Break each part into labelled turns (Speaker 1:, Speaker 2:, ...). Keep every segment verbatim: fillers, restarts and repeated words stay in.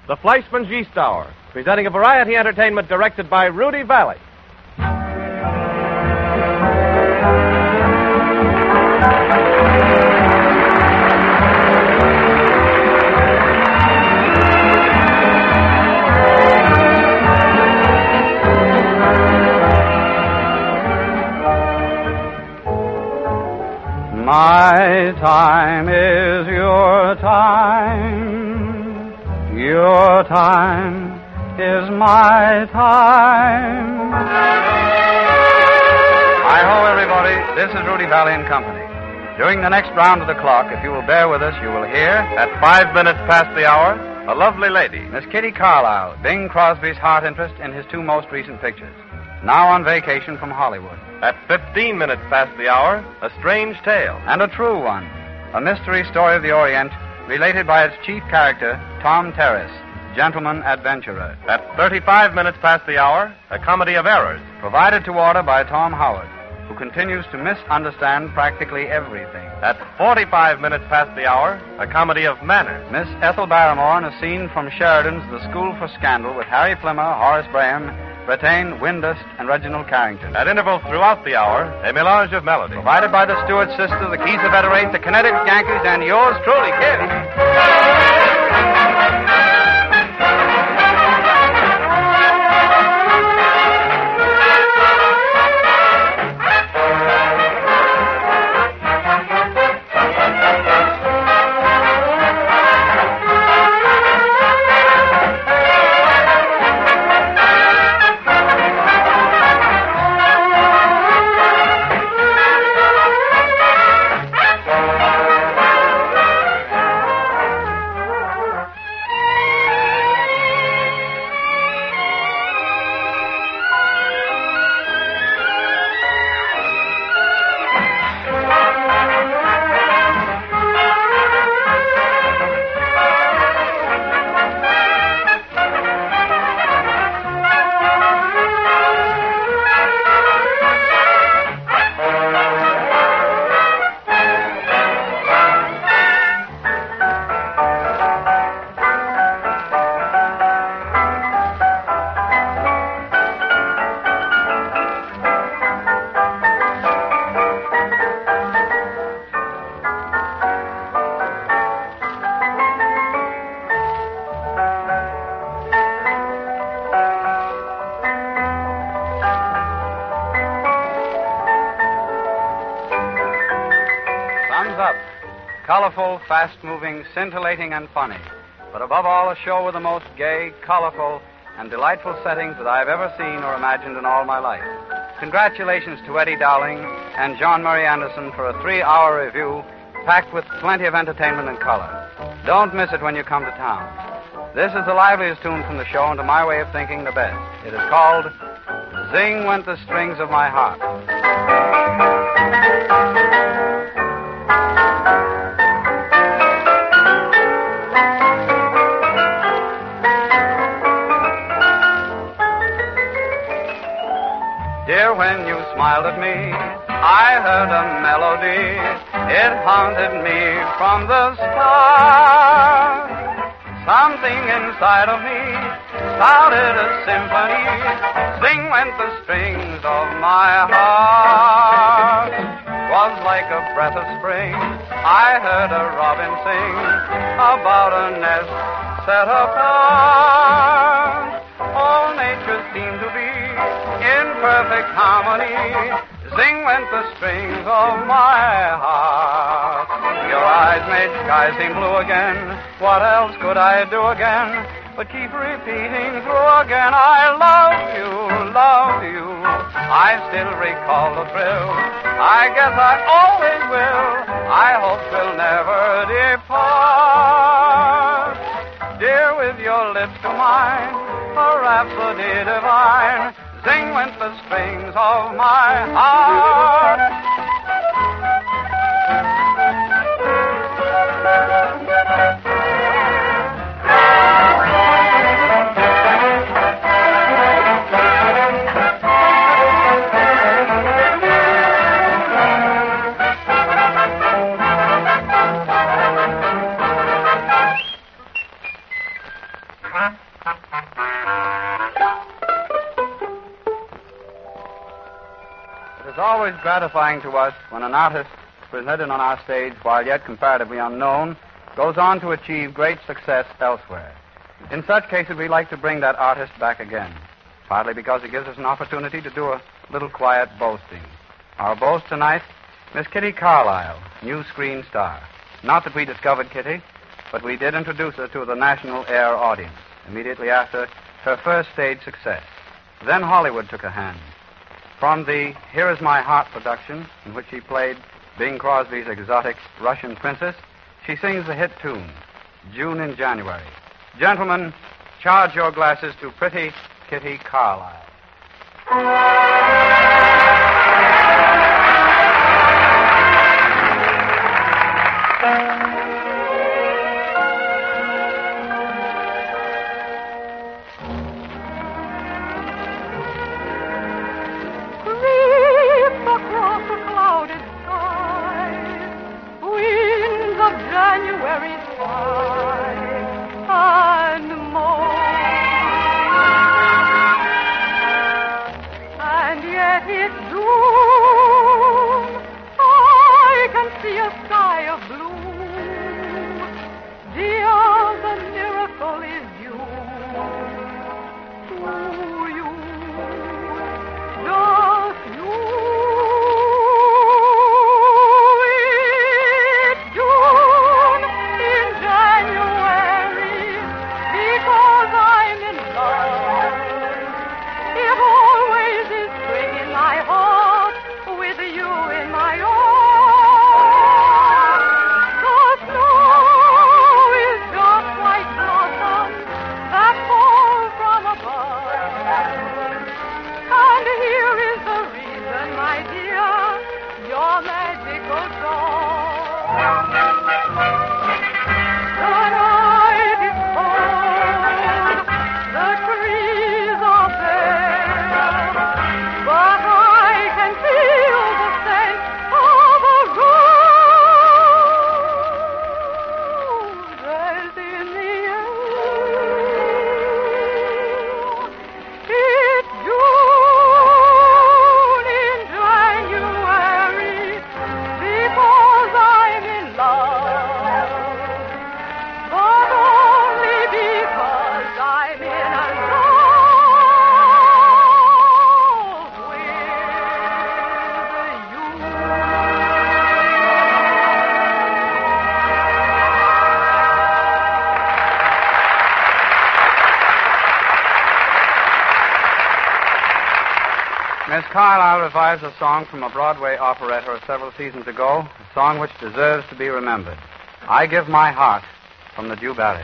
Speaker 1: The Fleischman's Yeast Hour, presenting a variety entertainment directed by Rudy Valley.
Speaker 2: My time is your time. Your time is my time. Hi-ho, everybody. This is Rudy Valley and Company. During the next round of the clock, if you will bear with us, you will hear...
Speaker 1: At five minutes past the hour, a lovely lady.
Speaker 2: Miss Kitty Carlisle, Bing Crosby's heart interest in his two most recent pictures. Now on vacation from Hollywood.
Speaker 1: At fifteen minutes past the hour, a strange tale.
Speaker 2: And a true one. A mystery story of the Orient related by its chief character, Tom Terrace, gentleman adventurer.
Speaker 1: At thirty-five minutes past the hour, a comedy of errors.
Speaker 2: Provided to order by Tom Howard, who continues to misunderstand practically everything.
Speaker 1: At forty-five minutes past the hour, a comedy of manners.
Speaker 2: Miss Ethel Barrymore in a scene from Sheridan's The School for Scandal with Harry Plimmer, Horace Graham, Brattain, Windust, and Reginald Carrington.
Speaker 1: At intervals throughout the hour, a melange of melody.
Speaker 2: Provided by the Stewart sisters, the Keys of Veterate, the Connecticut Yankees, and yours truly, Kitty. Colorful, fast-moving, scintillating, and funny. But above all, a show with the most gay, colorful, and delightful settings that I've ever seen or imagined in all my life. Congratulations to Eddie Dowling and John Murray Anderson for a three-hour review packed with plenty of entertainment and color. Don't miss it when you come to town. This is the liveliest tune from the show, and to my way of thinking, the best. It is called Zing Went the Strings of My Heart. Dear, when you smiled at me, I heard a melody. It haunted me from the start. Something inside of me started a symphony. Sing went the strings of my heart. 'Twas like a breath of spring. I heard a robin sing about a nest set apart. All nature seemed to be in perfect harmony. Zing went the strings of my heart. Your eyes made skies seem blue again. What else could I do again but keep repeating through again? I love you, love you. I still recall the thrill. I guess I always will. I hope we'll never depart. Dear, with your lips to mine, a rhapsody divine. Zing went the strings of my heart. always gratifying to us when an artist presented on our stage while yet comparatively unknown goes on to achieve great success elsewhere. In such cases, we like to bring that artist back again, partly because it gives us an opportunity to do a little quiet boasting. Our boast tonight, Miss Kitty Carlisle, new screen star. Not that we discovered Kitty, but we did introduce her to the national air audience immediately after her first stage success. Then Hollywood took a hand. From the Here Is My Heart production, in which she played Bing Crosby's exotic Russian princess, she sings the hit tune, June in January. Gentlemen, charge your glasses to pretty Kitty Carlisle. Miss Carlisle revives a song from a Broadway operetta several seasons ago, a song which deserves to be remembered. I Give My Heart, from the Jew Ballet.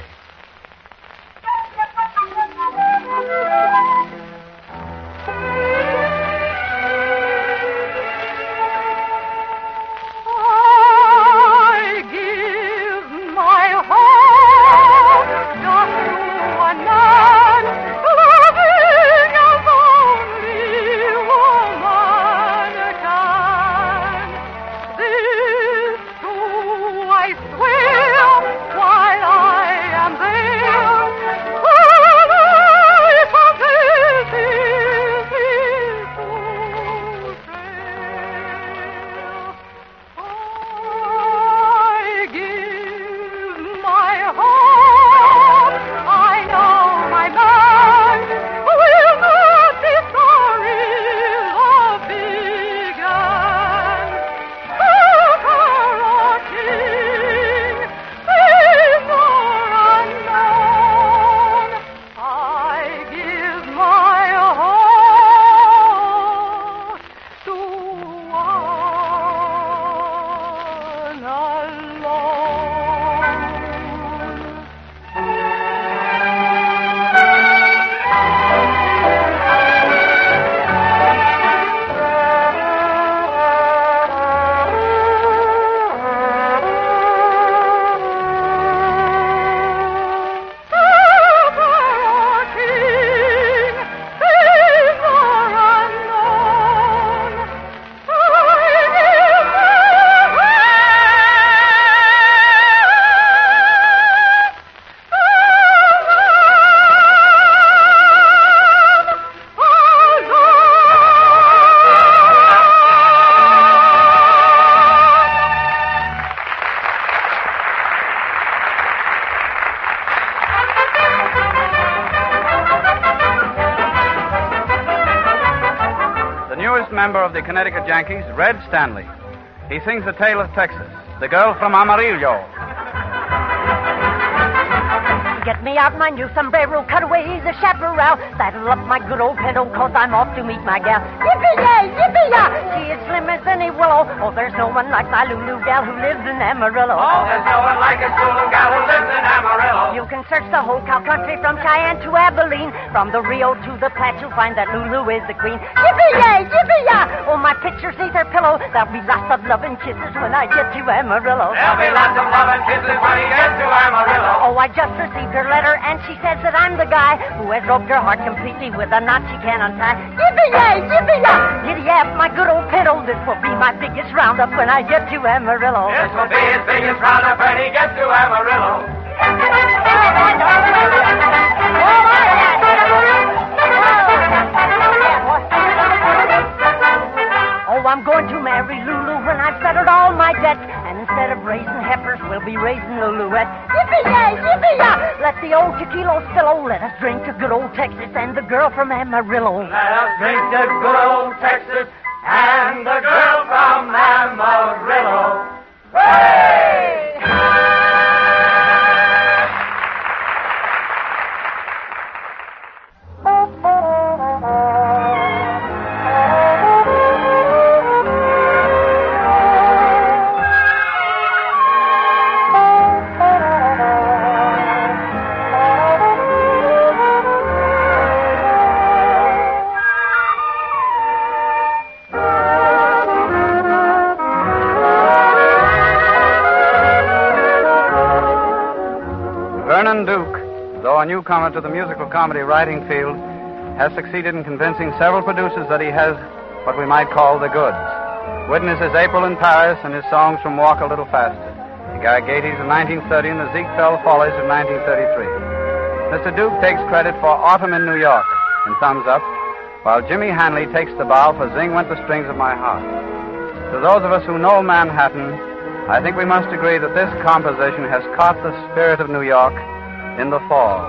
Speaker 3: While I am there,
Speaker 2: member of the Connecticut Yankees, Red Stanley. He sings the tale of Texas, the girl from Amarillo.
Speaker 3: Get me out my new sombrero, cutaways, a chaparral. Saddle up my good old pinto, cause I'm off to meet my gal. Yippee-yay, yippee-yah! She is slim as any willow. Oh, there's no one like my Lulu gal who lives in Amarillo.
Speaker 4: Oh, there's no one like a Lulu gal who lives in Amarillo.
Speaker 3: You can search the whole cow country from Cheyenne to Abilene. From the Rio to the Platte, you'll find that Lulu is the queen. Yippee-yay, yippee-yah! Oh, my picture's neath her pillow. There'll be lots of love and kisses when I get to Amarillo.
Speaker 4: There'll be lots of love and kisses when he gets to Amarillo.
Speaker 3: Oh, I just received her letter, and she says that I'm the guy who has roped her heart completely with a knot she can't untie. Yippee-yay, yippee-yah! Giddy-yap, my good old pinto. This will be my biggest roundup when I get to Amarillo.
Speaker 4: This will be his biggest roundup when he gets to Amarillo.
Speaker 3: Oh, I'm going to marry Lulu when I've settled all my debts. And instead of raising heifers, we'll be raising Luluettes. Yippee-yay, yippee-yah! Let the old tequila spill. Let us drink to good old Texas and the girl from Amarillo.
Speaker 4: Let us drink to good old Texas and the girl from Amarillo. Hooray!
Speaker 2: Vernon Duke, though a newcomer to the musical comedy writing field, has succeeded in convincing several producers that he has what we might call the goods. Witness his April in Paris and his songs from Walk a Little Faster, the Garrigatys of nineteen thirty and the Ziegfeld Follies of nineteen thirty-three. Mister Duke takes credit for Autumn in New York in Thumbs Up, while Jimmy Hanley takes the bow for Zing Went the Strings of My Heart. To those of us who know Manhattan, I think we must agree that this composition has caught the spirit of New York in the fall.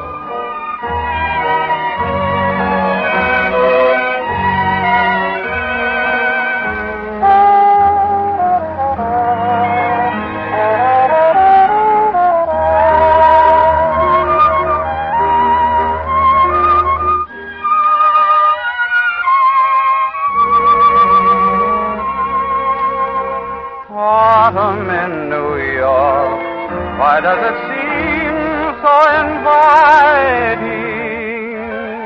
Speaker 2: Autumn in New York, why does it seem so inviting?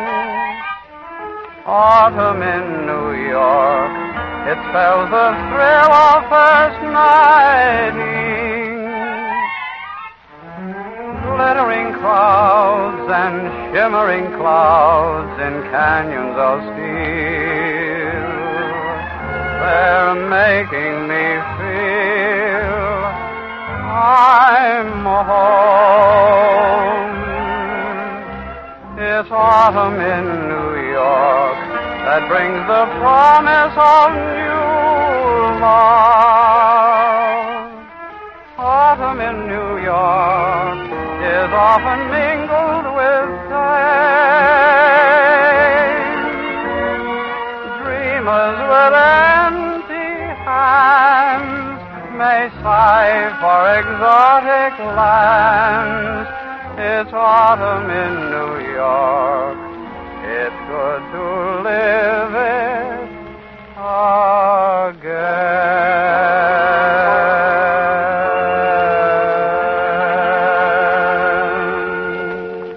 Speaker 2: Autumn in New York, it spells the thrill of first nighting. Glittering clouds and shimmering clouds in canyons of steel, they're making me feel I'm home. It's autumn in New York that brings the promise of new love. Autumn in New York is often mingled with pain. Dreamers with empty hands may sigh for exotic lands. It's autumn in New York. It's good to live it again.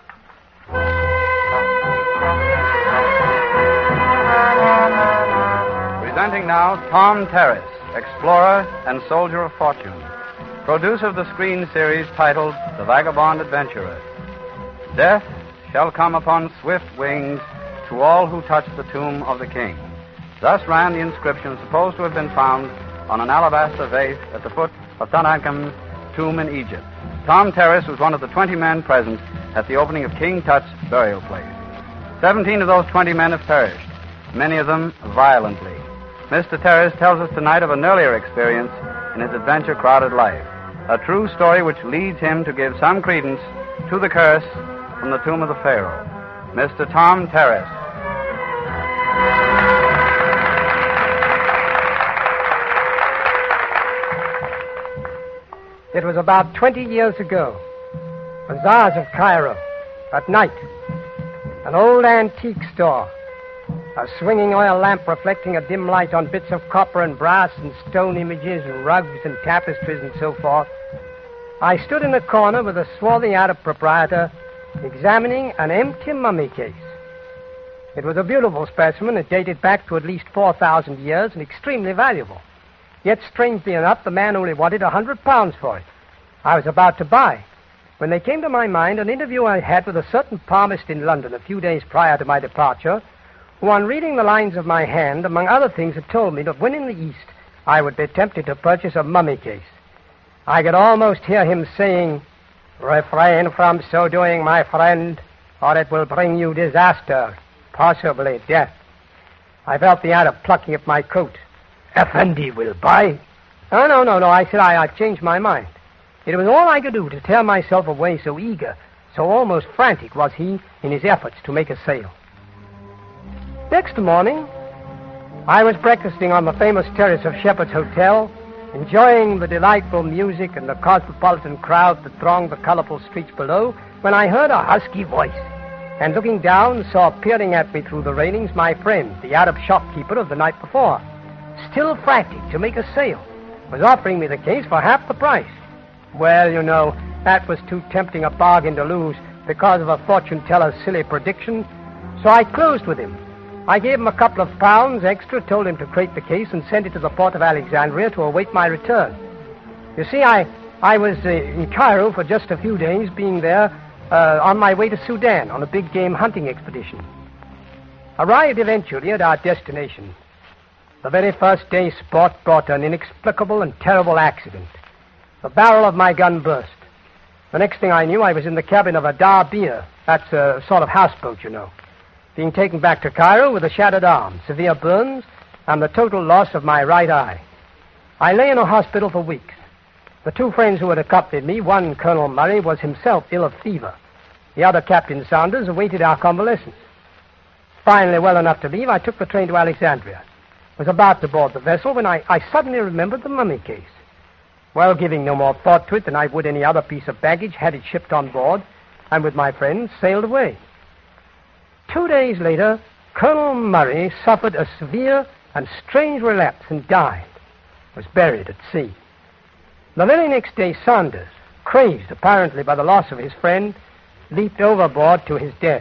Speaker 2: Presenting now Tom Terrace, explorer and soldier of fortune, producer of the screen series titled The Vagabond Adventurer. Death shall come upon swift wings to all who touch the tomb of the king. Thus ran the inscription supposed to have been found on an alabaster vase at the foot of Tutankhamun's tomb in Egypt. Tom Terrace was one of the twenty men present at the opening of King Tut's burial place. Seventeen of those twenty men have perished, many of them violently. Mister Terrace tells us tonight of an earlier experience in his adventure-crowded life, a true story which leads him to give some credence to the curse from the tomb of the Pharaoh. Mister Tom Terrace.
Speaker 5: It was about twenty years ago. Bazaars of Cairo. At night. An old antique store. A swinging oil lamp reflecting a dim light on bits of copper and brass and stone images and rugs and tapestries and so forth. I stood in a corner with a swarthy Arab proprietor examining an empty mummy case. It was a beautiful specimen. It dated back to at least four thousand years and extremely valuable. Yet, strangely enough, the man only wanted a hundred pounds for it. I was about to buy, when there came to my mind an interview I had with a certain palmist in London a few days prior to my departure, who, on reading the lines of my hand, among other things, had told me that when in the East, I would be tempted to purchase a mummy case. I could almost hear him saying, "Refrain from so doing, my friend, or it will bring you disaster, possibly death." I felt the Arab plucking at my coat. "Effendi will buy." Oh, no, no, no, I said I, I've changed my mind. It was all I could do to tear myself away, so eager, so almost frantic was he in his efforts to make a sale. Next morning, I was breakfasting on the famous terrace of Shepherd's Hotel, enjoying the delightful music and the cosmopolitan crowd that thronged the colorful streets below, when I heard a husky voice, and looking down, saw peering at me through the railings my friend, the Arab shopkeeper of the night before, still frantic to make a sale, was offering me the case for half the price. Well, you know, that was too tempting a bargain to lose because of a fortune-teller's silly prediction, so I closed with him. I gave him a couple of pounds extra, told him to crate the case, and send it to the port of Alexandria to await my return. You see, I, I was uh, in Cairo for just a few days, being there uh, on my way to Sudan on a big game hunting expedition. Arrived eventually at our destination. The very first day's sport brought an inexplicable and terrible accident. The barrel of my gun burst. The next thing I knew, I was in the cabin of a Dar-Bir. That's a sort of houseboat, you know. Being taken back to Cairo with a shattered arm, severe burns, and the total loss of my right eye. I lay in a hospital for weeks. The two friends who had accompanied me, one, Colonel Murray, was himself ill of fever. The other, Captain Saunders, awaited our convalescence. Finally, well enough to leave, I took the train to Alexandria. Was about to board the vessel when I, I suddenly remembered the mummy case. Well, giving no more thought to it than I would any other piece of baggage, had it shipped on board, and with my friends sailed away. Two days later, Colonel Murray suffered a severe and strange relapse and died, was buried at sea. The very next day, Saunders, crazed apparently by the loss of his friend, leaped overboard to his death.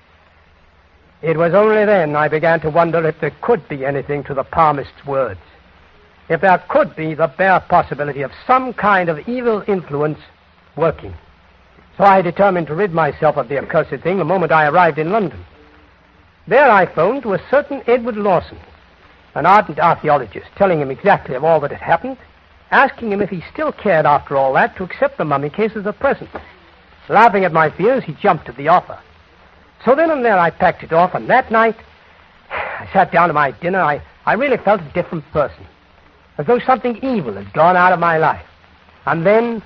Speaker 5: It was only then I began to wonder if there could be anything to the palmist's words. If there could be the bare possibility of some kind of evil influence working. So I determined to rid myself of the accursed thing the moment I arrived in London. There I phoned to a certain Edward Lawson, an ardent archaeologist, telling him exactly of all that had happened, asking him if he still cared, after all that, to accept the mummy case as a present. Laughing at my fears, he jumped at the offer. So then and there I packed it off, and that night I sat down to my dinner. I, I really felt a different person, as though something evil had gone out of my life. And then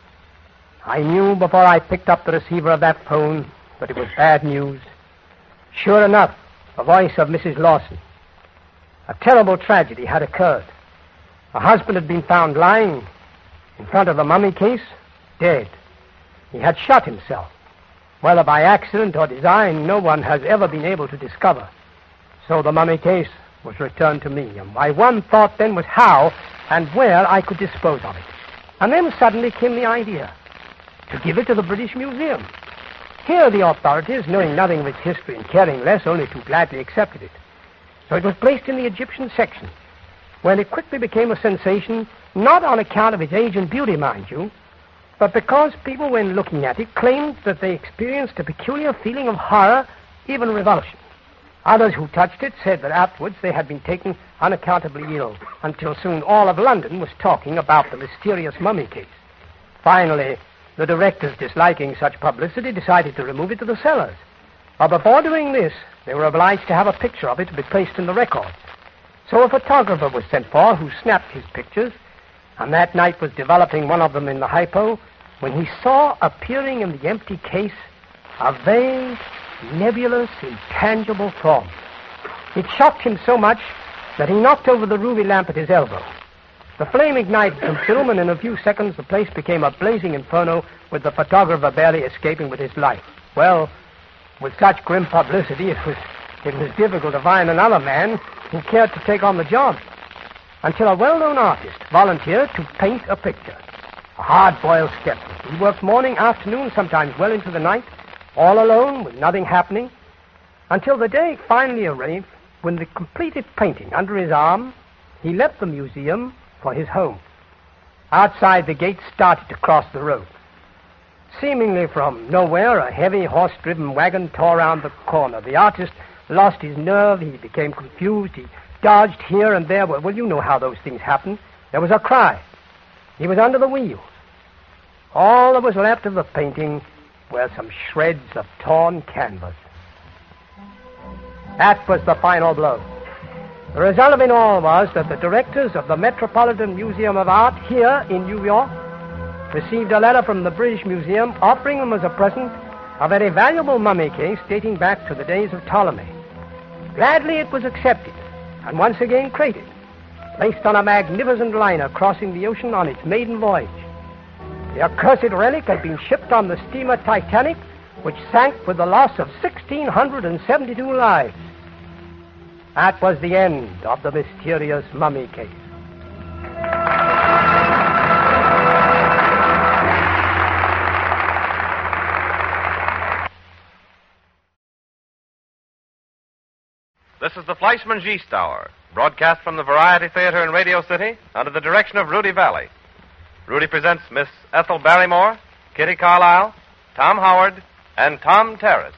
Speaker 5: I knew before I picked up the receiver of that phone that it was bad news. Sure enough, the voice of Missus Lawson. A terrible tragedy had occurred. Her husband had been found lying in front of the mummy case, dead. He had shot himself. Whether by accident or design, no one has ever been able to discover. So the mummy case was returned to me, and my one thought then was how and where I could dispose of it. And then suddenly came the idea to give it to the British Museum. Here the authorities, knowing nothing of its history and caring less, only too gladly accepted it. So it was placed in the Egyptian section, where it quickly became a sensation, not on account of its age and beauty, mind you, but because people, when looking at it, claimed that they experienced a peculiar feeling of horror, even revulsion. Others who touched it said that afterwards they had been taken unaccountably ill, until soon all of London was talking about the mysterious mummy case. Finally, the directors, disliking such publicity, decided to remove it to the cellars. But before doing this, they were obliged to have a picture of it to be placed in the records. So a photographer was sent for who snapped his pictures, and that night was developing one of them in the hypo when he saw appearing in the empty case a vague, nebulous, intangible form. It shocked him so much that he knocked over the ruby lamp at his elbow. The flame ignited some film, and in a few seconds the place became a blazing inferno with the photographer barely escaping with his life. Well, with such grim publicity, it was, it was difficult to find another man who cared to take on the job, until a well-known artist volunteered to paint a picture. A hard-boiled skeptic. He worked morning, afternoon, sometimes well into the night, all alone with nothing happening, until the day finally arrived when, the completed painting under his arm, he left the museum for his home. Outside, the gate started to cross the road. Seemingly from nowhere, a heavy horse-driven wagon tore around the corner. The artist lost his nerve. He became confused. He dodged here and there. Well, you know how those things happen. There was a cry. He was under the wheels. All that was left of the painting were some shreds of torn canvas. That was the final blow. The result of it all was that the directors of the Metropolitan Museum of Art here in New York received a letter from the British Museum offering them as a present a very valuable mummy case dating back to the days of Ptolemy. Gladly it was accepted and once again crated, placed on a magnificent liner crossing the ocean on its maiden voyage. The accursed relic had been shipped on the steamer Titanic, which sank with the loss of one thousand six hundred seventy-two lives. That was the end of the mysterious mummy case.
Speaker 1: This is the Fleischman Giste Hour, broadcast from the Variety Theater in Radio City under the direction of Rudy Valley. Rudy presents Miss Ethel Barrymore, Kitty Carlisle, Tom Howard, and Tom Terrace.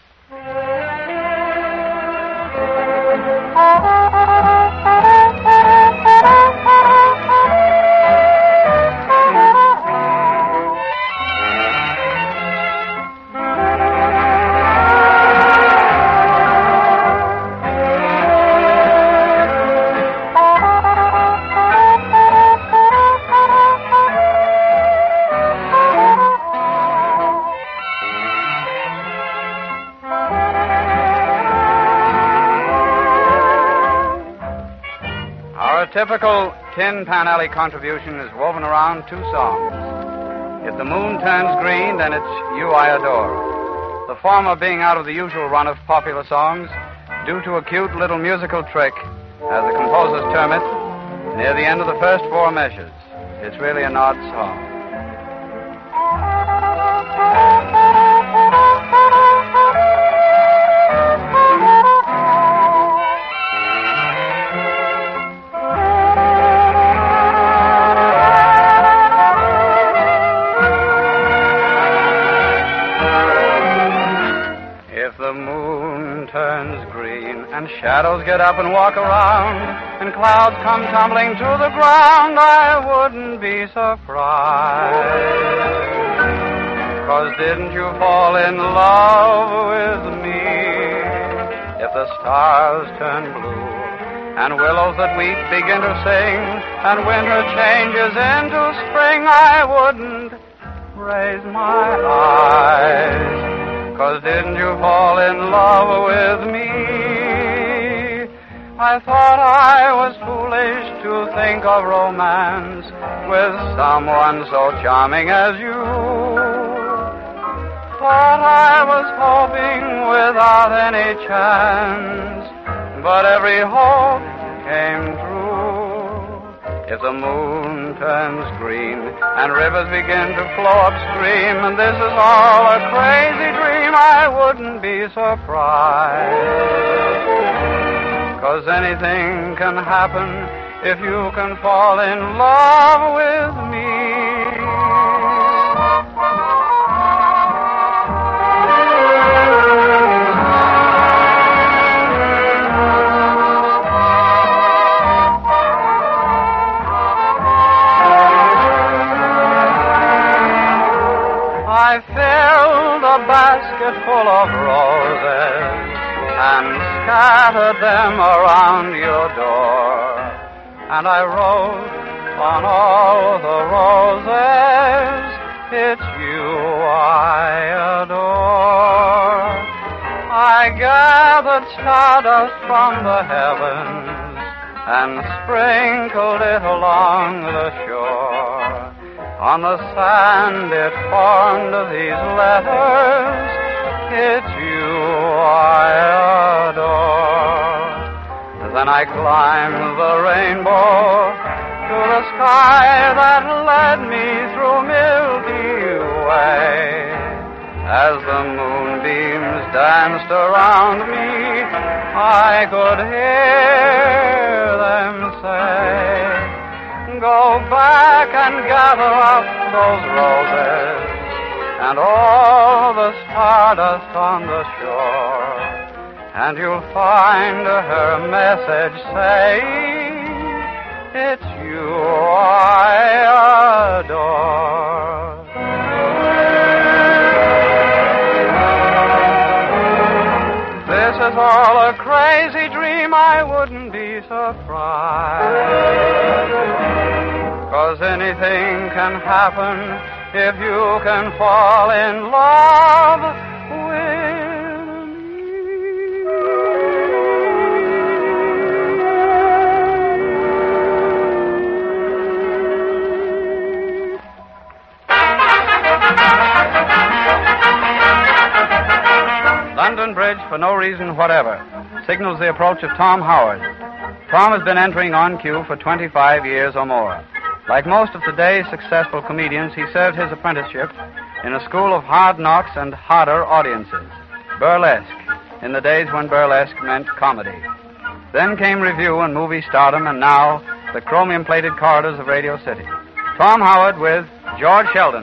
Speaker 2: Typical Tin Pan Alley contribution is woven around two songs. If the moon turns green, then it's You I Adore. The former being out of the usual run of popular songs due to a cute little musical trick, as the composers term it, near the end of the first four measures. It's really an odd song. And shadows get up and walk around, and clouds come tumbling to the ground, I wouldn't be surprised. 'Cause didn't you fall in love with me? If the stars turn blue, and willows that weep begin to sing, and winter changes into spring, I wouldn't raise my eyes. 'Cause didn't you fall in love with me? I thought I was foolish to think of romance with someone so charming as you. Thought I was hoping without any chance, but every hope came true. If the moon turns green and rivers begin to flow upstream, and this is all a crazy dream, I wouldn't be surprised. 'Cause anything can happen if you can fall in love with me. I filled a basket full of roses and scattered them around your door. And I wrote on all the roses, it's you I adore. I gathered stardust from the heavens and sprinkled it along the shore. On the sand it formed these letters, it's you I adore. Then I climbed the rainbow to the sky that led me through Milky Way. As the moonbeams danced around me, I could hear them say, go back and gather up those roses and all the stardust on the shore, and you'll find her message saying, it's you I adore. This is all a crazy dream, I wouldn't be surprised. 'Cause anything can happen if you can fall in love with me. London Bridge, for no reason whatever, signals the approach of Tom Howard. Tom has been entering on cue for twenty-five years or more. Like most of today's successful comedians, he served his apprenticeship in a school of hard knocks and harder audiences, burlesque, in the days when burlesque meant comedy. Then came revue and movie stardom, and now the chromium-plated corridors of Radio City. Tom Howard with George Sheldon.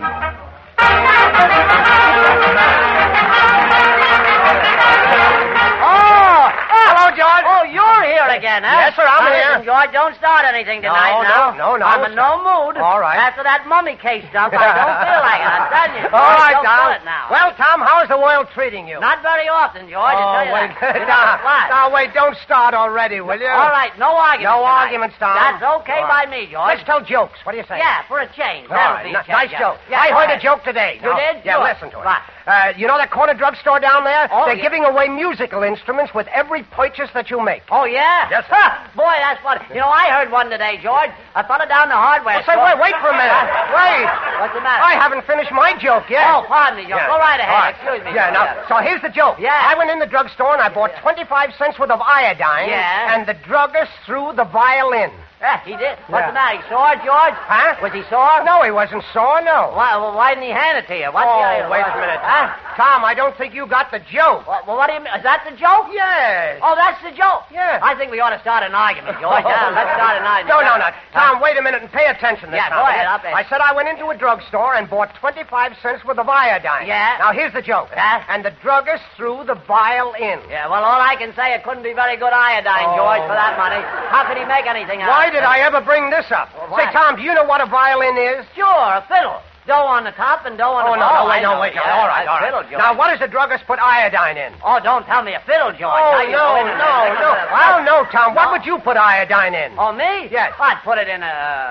Speaker 3: George? Oh, you're here again, huh?
Speaker 5: Yes, sir, I'm
Speaker 3: now,
Speaker 5: here.
Speaker 3: Listen, George, don't start anything tonight
Speaker 5: no,
Speaker 3: now.
Speaker 5: No, no, no.
Speaker 3: I'm in no mood.
Speaker 5: All right.
Speaker 3: After that mummy case stuff, I don't feel like it. I'm telling you. George,
Speaker 5: All right,
Speaker 3: don't
Speaker 5: Tom.
Speaker 3: pull it now.
Speaker 5: Well, Tom, how's the world treating you?
Speaker 3: Not very often, George.
Speaker 5: Oh,
Speaker 3: I tell you
Speaker 5: wait.
Speaker 3: that. You know,
Speaker 5: now,
Speaker 3: why?
Speaker 5: now, wait, don't start already, will you?
Speaker 3: All right, no arguments.
Speaker 5: No
Speaker 3: tonight.
Speaker 5: arguments, Tom.
Speaker 3: That's okay
Speaker 5: All right.
Speaker 3: by me, George.
Speaker 5: Let's tell jokes. What do you say?
Speaker 3: Yeah, for a change.
Speaker 5: All
Speaker 3: That'll
Speaker 5: right.
Speaker 3: be
Speaker 5: N-
Speaker 3: a
Speaker 5: nice
Speaker 3: change.
Speaker 5: joke.
Speaker 3: Yeah,
Speaker 5: I
Speaker 3: go
Speaker 5: heard
Speaker 3: ahead.
Speaker 5: a joke today.
Speaker 3: You
Speaker 5: Now,
Speaker 3: did?
Speaker 5: Yeah,
Speaker 3: Good.
Speaker 5: listen to it.
Speaker 3: Right.
Speaker 5: Uh, you know that corner drugstore down there?
Speaker 3: Oh,
Speaker 5: They're
Speaker 3: yeah.
Speaker 5: giving away musical instruments with every purchase that you make.
Speaker 3: Oh, yeah?
Speaker 5: Yes, sir.
Speaker 3: Ha! Boy, that's funny. You know, I heard one today, George. I thought it down the hardware
Speaker 5: Well, say,
Speaker 3: store.
Speaker 5: wait, wait for a minute. Wait.
Speaker 3: What's the matter?
Speaker 5: I haven't finished my joke yet.
Speaker 3: Oh, pardon me, George.
Speaker 5: Yeah.
Speaker 3: Go right ahead.
Speaker 5: All right.
Speaker 3: Excuse me.
Speaker 5: Yeah,
Speaker 3: George.
Speaker 5: now, so here's the joke.
Speaker 3: Yeah.
Speaker 5: I went in the drugstore and I bought twenty-five cents worth of iodine.
Speaker 3: Yeah.
Speaker 5: And the druggist threw the violin.
Speaker 3: Yeah, he did. What's
Speaker 5: Yeah.
Speaker 3: the matter? He sore, George?
Speaker 5: Huh?
Speaker 3: Was he sore?
Speaker 5: No, he wasn't sore, no.
Speaker 3: Why, well, why didn't he hand it to you? What's
Speaker 5: oh,
Speaker 3: the
Speaker 5: wait
Speaker 3: what-
Speaker 5: a minute.
Speaker 3: Huh?
Speaker 5: Tom, I don't think you got the joke.
Speaker 3: Well, well, what do you mean? Is that the joke?
Speaker 5: Yes.
Speaker 3: Oh, that's the joke.
Speaker 5: Yeah.
Speaker 3: I think we ought to start an argument, George. Yeah, let's start an argument.
Speaker 5: No, no, no. Tom,
Speaker 3: Huh?
Speaker 5: wait a minute and pay attention this
Speaker 3: Yeah,
Speaker 5: time.
Speaker 3: go ahead,
Speaker 5: will you?
Speaker 3: I'll pay.
Speaker 5: I said I went into a drugstore and bought twenty-five cents worth of iodine.
Speaker 3: Yeah.
Speaker 5: Now, here's the joke.
Speaker 3: Yeah.
Speaker 5: And the druggist threw the vial in.
Speaker 3: Yeah, well, all I can say, it couldn't be very good iodine,
Speaker 5: Oh.
Speaker 3: George, for that money. How could he make anything out
Speaker 5: Why
Speaker 3: of it?
Speaker 5: did I ever bring this up?
Speaker 3: Well, why?
Speaker 5: Say, Tom, do you know what a violin is?
Speaker 3: Sure, a fiddle. Dough on the top and dough on
Speaker 5: Oh,
Speaker 3: the
Speaker 5: no,
Speaker 3: bottom.
Speaker 5: no, wait,
Speaker 3: I
Speaker 5: no,
Speaker 3: know,
Speaker 5: wait.
Speaker 3: yeah,
Speaker 5: all right,
Speaker 3: a
Speaker 5: all right.
Speaker 3: Fiddle, George.
Speaker 5: Now, what does the druggist put iodine in?
Speaker 3: Oh, don't tell me a fiddle, George.
Speaker 5: Oh,
Speaker 3: Now, you
Speaker 5: no,
Speaker 3: go in and
Speaker 5: no,
Speaker 3: take
Speaker 5: no.
Speaker 3: a-
Speaker 5: Well, no, Tom. What
Speaker 3: No?
Speaker 5: would you put iodine in?
Speaker 3: Oh, me?
Speaker 5: Yes.
Speaker 3: I'd put it in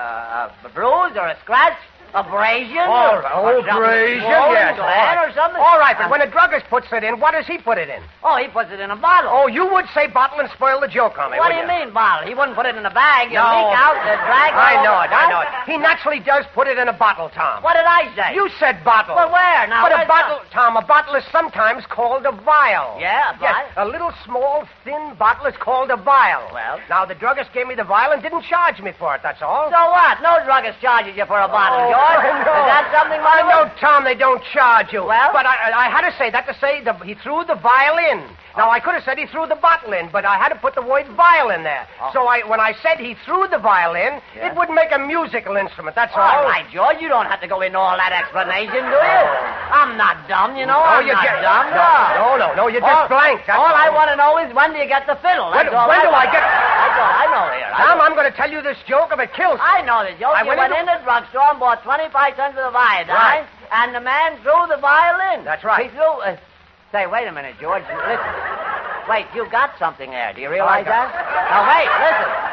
Speaker 3: a, a bruise or a scratch, abrasion.
Speaker 5: All
Speaker 3: or,
Speaker 5: right,
Speaker 3: or something
Speaker 5: abrasion,
Speaker 3: swollen,
Speaker 5: yes, all
Speaker 3: gland
Speaker 5: right.
Speaker 3: or something.
Speaker 5: All right, but
Speaker 3: Uh,
Speaker 5: when a druggist puts it in, what does he put it in?
Speaker 3: Oh, he puts it in a bottle.
Speaker 5: Oh, you would say bottle and spoil the joke on me,
Speaker 3: What do
Speaker 5: would
Speaker 3: you mean, bottle? He wouldn't put it in a bag. You
Speaker 5: No.
Speaker 3: leak out, the drag
Speaker 5: I
Speaker 3: all
Speaker 5: know
Speaker 3: over.
Speaker 5: it, I
Speaker 3: What?
Speaker 5: know it. He naturally does put it in a bottle, Tom.
Speaker 3: What did I say?
Speaker 5: You said bottle.
Speaker 3: But where? Now,
Speaker 5: But a
Speaker 3: where's
Speaker 5: bottle, Tom, a bottle is sometimes called a vial.
Speaker 3: Yeah, a
Speaker 5: Yes,
Speaker 3: vial.
Speaker 5: a little small, thin bottle is called a vial.
Speaker 3: Well?
Speaker 5: Now, the druggist gave me the vial and didn't charge me for it, that's all.
Speaker 3: So what? No druggist charges you for a bottle,
Speaker 5: Oh,
Speaker 3: George.
Speaker 5: I know.
Speaker 3: Is that something,
Speaker 5: I
Speaker 3: Mother?
Speaker 5: know, Tom, they don't charge you.
Speaker 3: Well?
Speaker 5: But I, I had to say that to say the, he threw the vial in. Now, I could have said he threw the bottle in, but I had to put the word vial in there.
Speaker 3: Oh.
Speaker 5: So I, when I said he threw the vial in,
Speaker 3: Yeah.
Speaker 5: it would make a musical instrument, that's all.
Speaker 3: All right, George, you don't have to go into all that explanation, do you? I'm not dumb, you know.
Speaker 5: No,
Speaker 3: I'm
Speaker 5: you
Speaker 3: not
Speaker 5: just,
Speaker 3: dumb.
Speaker 5: no, no, no, no, you're just
Speaker 3: all,
Speaker 5: blank. That's
Speaker 3: all I want to know is when do you get the fiddle? That's
Speaker 5: When-
Speaker 3: all
Speaker 5: when do I
Speaker 3: want.
Speaker 5: get-
Speaker 3: That's all I know here. I
Speaker 5: Tom,
Speaker 3: know.
Speaker 5: I'm going to tell you this joke if it kills me.
Speaker 3: I know the joke.
Speaker 5: I
Speaker 3: You
Speaker 5: went
Speaker 3: went
Speaker 5: into-
Speaker 3: in the drugstore and bought twenty-five cents worth of iodine,
Speaker 5: Right.
Speaker 3: and the man threw the violin.
Speaker 5: That's right.
Speaker 3: He threw... Uh, say, wait a minute, George. Listen. Wait, you got something there. Do you
Speaker 5: I
Speaker 3: realize
Speaker 5: got-
Speaker 3: that? Now, wait, listen.